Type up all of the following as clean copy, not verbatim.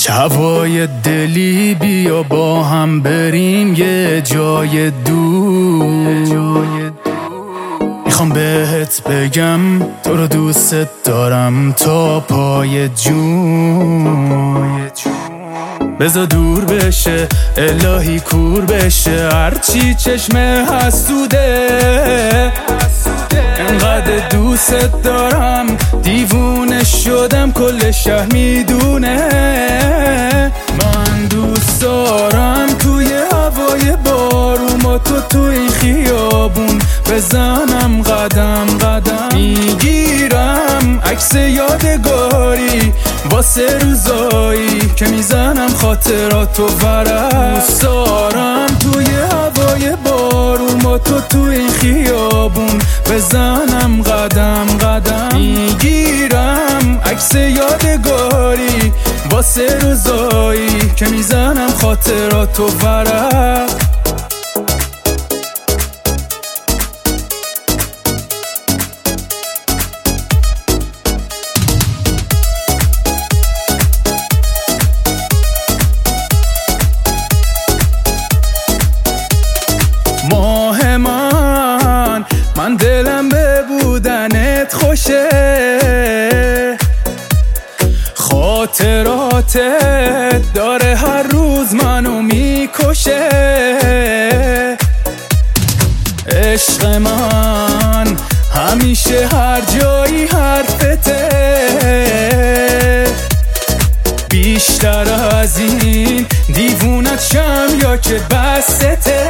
هوای دلی بیا با هم بریم یه جای دور. میخوام بهت بگم تو رو دوست دارم تا پای جون. بذار دور بشه الهی کور بشه هرچی چشم حسوده. انقدر دوست دارم دیوونه شدم کل شهر میدونه. من دوست دارم توی هوای بارون با تو این خیابون بزنم قدم قدم. میگیرم عکس یادگاری واسه روزایی که میزنم خاطراتو ورق. دوست دارم توی هوای بارون با تو این خیابون بزنم قدم قدم. میگیرم عکس یادگاری واسه روزایی که میزنم خاطراتو ورق. ماه من دلم به بودنت خوشه. خاطراتت داره هر روز منو میکشه. عشق من همیشه هر جایی حرفته. بیشتر از این دیوونت شم یا که بسته.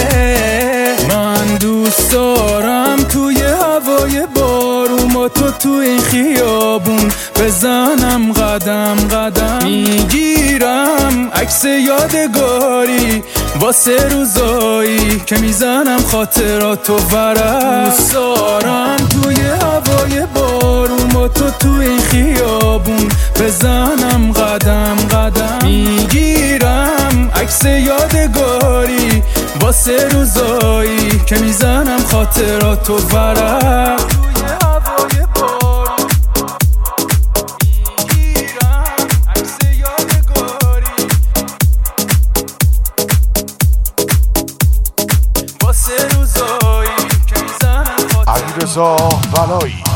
من دوست دارم توی هوای بارون با تو این خیابون بزنم قدم قدم. میگیرم عکس یادگاری واسه روزایی که میزنم خاطراتو ورق. دوست دارم توی هوای بارون با تو این خیابون بزنم قدم قدم. میگیرم عکس یادگاری واسه روزایی که میزنم خاطراتو ورق. علیرضا بلایی